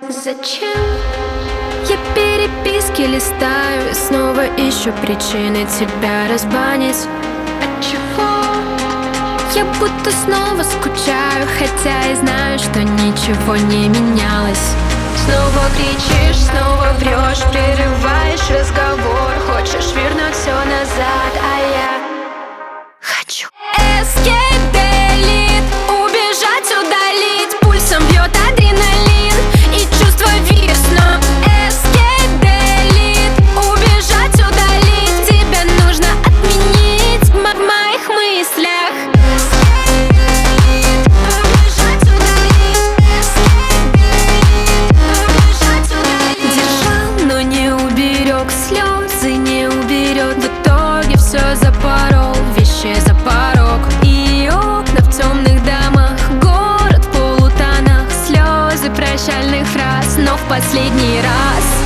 Зачем? Я переписки листаю и снова ищу причины тебя разбанить. Отчего? Я будто снова скучаю, хотя и знаю, что ничего не менялось. Снова кричишь, снова врешь, прерываешь разговор. Хочешь вернуть все назад, а я хочу escape, delete, убежать, удалить. Пульсом бьет адреналин и чувство виснут. Escape, delete, убежать, удалить. Тебя нужно отменить в моих мыслях. Убежать, удалить. Убежать, удалить. Держал, но не уберег, слезы не уберет. В итоге все запорол, вещи за порог. И окна в темных домах, город в полутонах. Слезы прощальных фраз, но в последний раз.